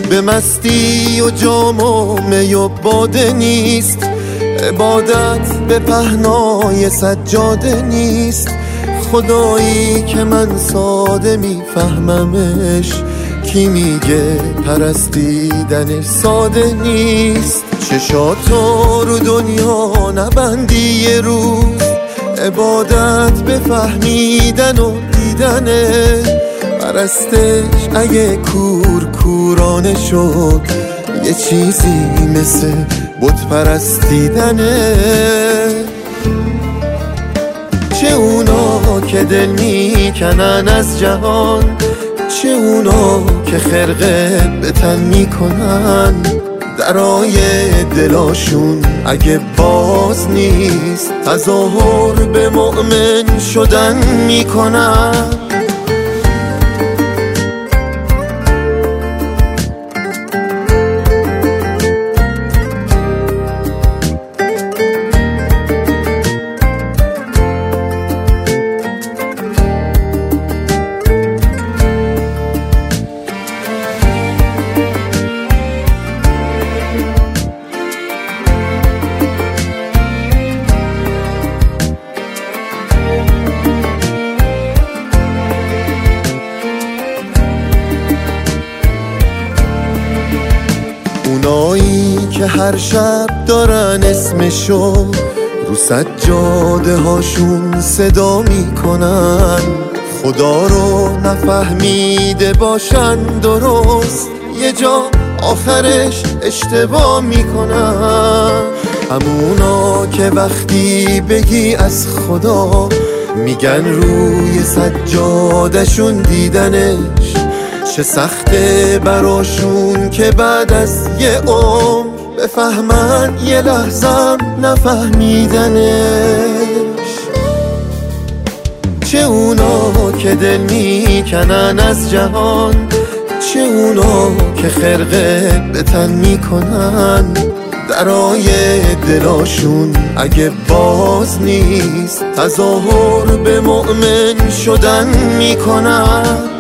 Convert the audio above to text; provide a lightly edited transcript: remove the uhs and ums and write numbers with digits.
به مستی و جام و می و باده نیست، عبادت به پهنای سجاده نیست. خدایی که من ساده میفهممش، کی میگه پرستیدنش ساده نیست. چشاتو رو دنیا نبندی یه روز، عبادت به فهمیدن و دیدنه. پرستش اگه کورانه شد، یه چیزی مثل بت پرستیدنه. چه اونا که دل میکنن از جهان، چه اونا که خرقه به تن میکنن. درای دلاشون اگه باز نیست، تظاهر به مؤمن شدن میکنن. اونایی که هر شب دارن اسمشو رو سجاده هاشون صدا میکنن، خدا رو نفهمیده باشن درست، یه جا آخرش اشتباه میکنن. همونا که وقتی بگی از خدا، میگن روی سجادهشون دیدنش. چه سخته براشون که بعد از یه عمر بفهمن یه لحظم نفهمیدنش. چه اونا که دل میکنن از جهان، چه اونا که خرقه به تن میکنن. درای دلاشون اگه باز نیست، تظاهر به مؤمن شدن میکنن.